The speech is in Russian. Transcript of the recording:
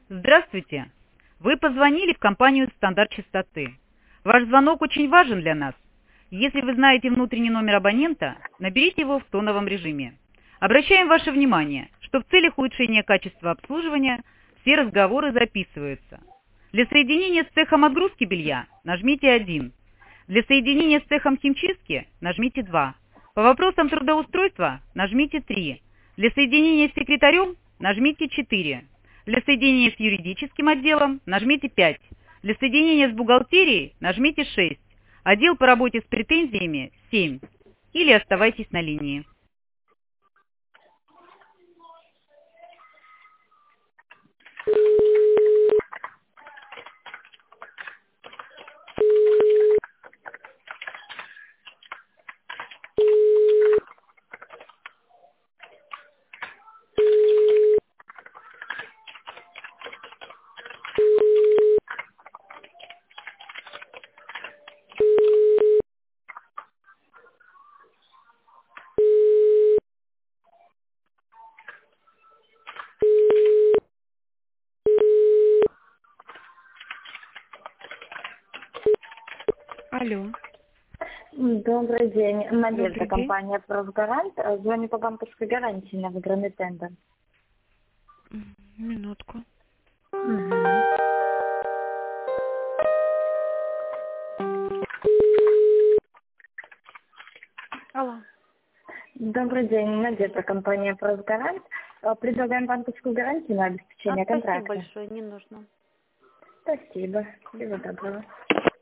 Здравствуйте! Вы позвонили в компанию «Стандарт частоты». Ваш звонок очень важен для нас. Если вы знаете внутренний номер абонента, наберите его в тоновом режиме. Обращаем ваше внимание, что в целях улучшения качества обслуживания все разговоры записываются. Для соединения с цехом отгрузки белья нажмите 1. Для соединения с цехом химчистки нажмите 2. По вопросам трудоустройства нажмите 3. Для соединения с секретарем нажмите 4. Для соединения с юридическим отделом нажмите 5. Для соединения с бухгалтерией нажмите 6. Отдел по работе с претензиями 7. Или оставайтесь на линии. Алло, Добрый день. Надежда, добрый день. компания «Профгарант». Звоню по банковской гарантии на выигранный тендер. Минутку. Мгм. Алло. Добрый день. Надежда, компания «Профгарант». Предлагаем банковскую гарантию на обеспечение Спасибо контракта. большое, не нужно. Спасибо. Всего доброго.